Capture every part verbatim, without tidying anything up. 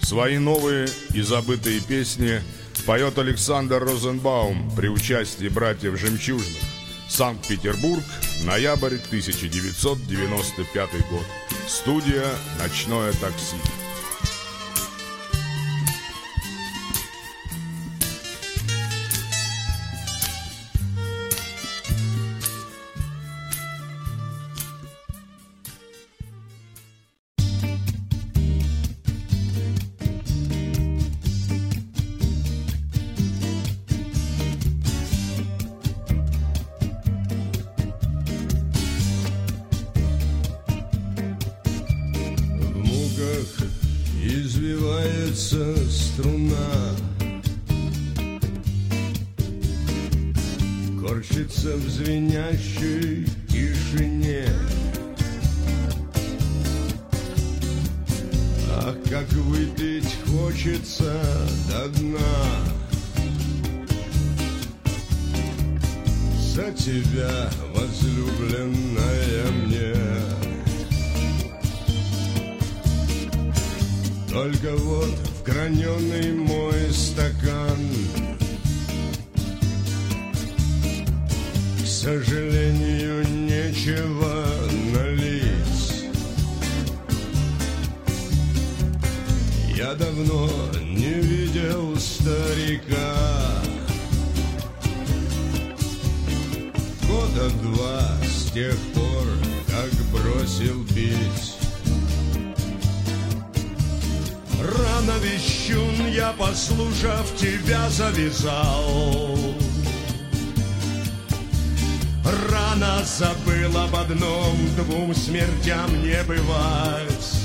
Свои новые и забытые песни поет Александр Розенбаум при участии братьев Жемчужных. Санкт-Петербург, ноябрь тысяча девятьсот девяносто пятый год. Студия «Ночное такси». Извивается струна, корчится в звенящей тишине. Ах, как выпить хочется до дна за тебя, возлюбленная мне. Только вот в граненый мой стакан, к сожалению, нечего налить. Я давно не видел старика, года два с тех пор, как бросил пить. Рано, вещун, я, послушав тебя, завязал. Рано забыл об одном, двум смертям не бывать.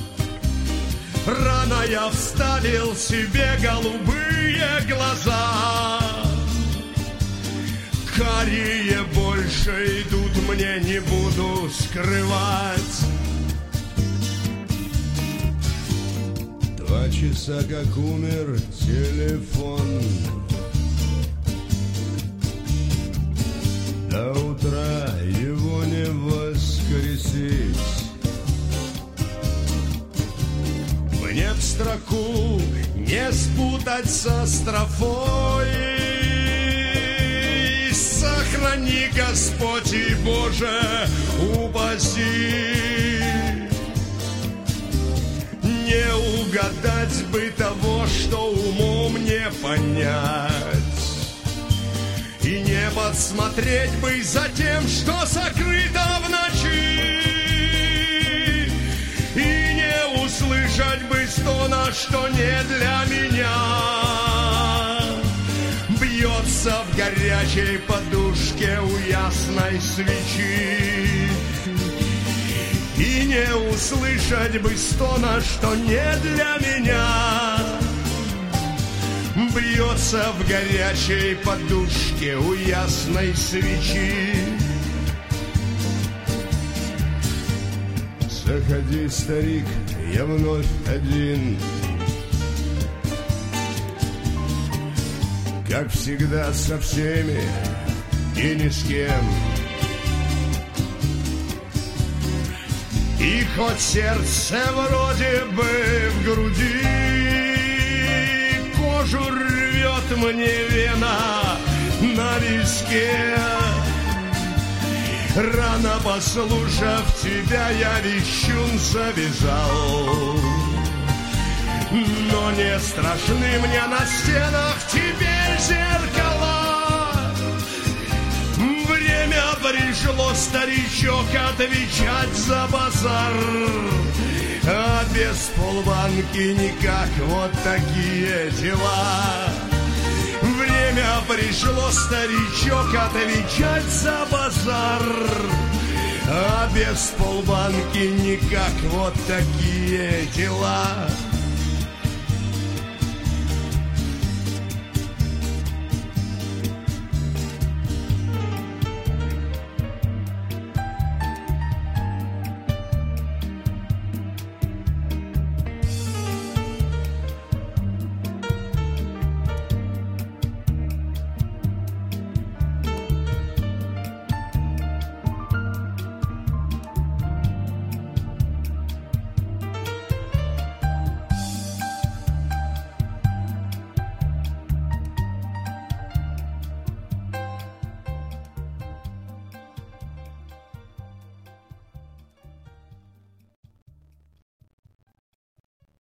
Рано я вставил себе голубые глаза. Карие больше идут, мне не буду скрывать. Два часа, как умер телефон, до утра его не воскресить. Мне в строку не спутать со строфой. Сохрани, Господь, и, Боже, упаси. Не угадать бы того, что умом не понять, и не подсмотреть бы за тем, что сокрыто в ночи, и не услышать бы стона, что не для меня. Бьется в горячей подушке у ясной свечи, и не услышать бы стона, что не для меня. Бьется в горячей подушке у ясной свечи. Заходи, старик, я вновь один, как всегда, со всеми и ни с кем. И хоть сердце вроде бы в груди, кожу рвет мне вена на виске. Рано послушав тебя, я, вещун, завязал. Но не страшны мне на стенах теперь зеркала. Время пришло, старичок, отвечать за базар, а без полбанки никак, вот такие дела. Время пришло, старичок, отвечать за базар, а без полбанки никак, вот такие дела.